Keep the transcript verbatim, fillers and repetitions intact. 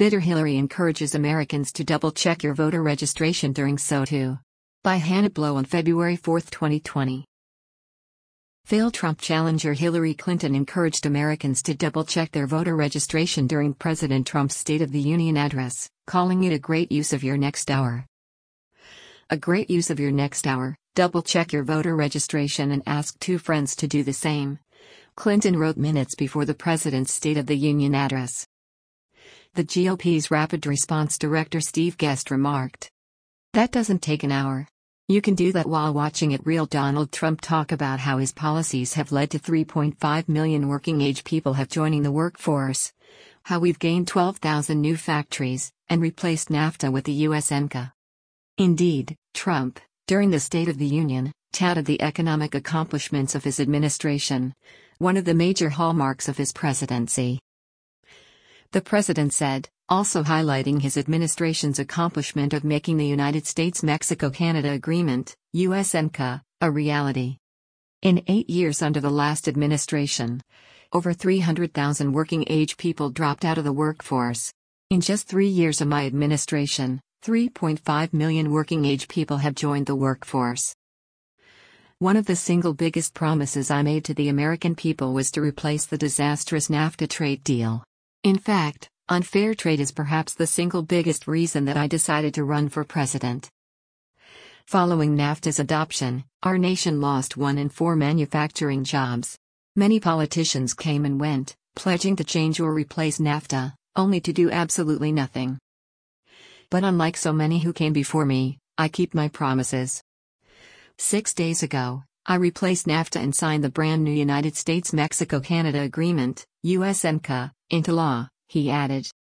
Bitter Hillary encourages Americans to double-check your voter registration during S O two. By Hannah Blow on February fourth, twenty twenty. Failed Trump challenger Hillary Clinton encouraged Americans to double-check their voter registration during President Trump's State of the Union address, calling it a great use of your next hour. A great use of your next hour, double-check your voter registration and ask two friends to do the same, Clinton wrote minutes before the president's State of the Union address. The G O P's Rapid Response Director Steve Guest remarked, "That doesn't take an hour. You can do that while watching It Real Donald Trump talk about how his policies have led to three point five million working-age people have joining the workforce, how we've gained twelve thousand new factories, and replaced NAFTA with the U S M C A. Indeed, Trump, during the State of the Union, touted the economic accomplishments of his administration, one of the major hallmarks of his presidency. The president said, also highlighting his administration's accomplishment of making the United States-Mexico-Canada Agreement, U S M C A, a reality. In eight years under the last administration, over three hundred thousand working-age people dropped out of the workforce. In just three years of my administration, three point five million working-age people have joined the workforce. One of the single biggest promises I made to the American people was to replace the disastrous NAFTA trade deal. In fact, unfair trade is perhaps the single biggest reason that I decided to run for president. Following NAFTA's adoption, our nation lost one in four manufacturing jobs. Many politicians came and went, pledging to change or replace NAFTA, only to do absolutely nothing. But unlike so many who came before me, I keep my promises. Six days ago, I replaced NAFTA and signed the brand new United States-Mexico-Canada Agreement, U S M C A, into law, he added.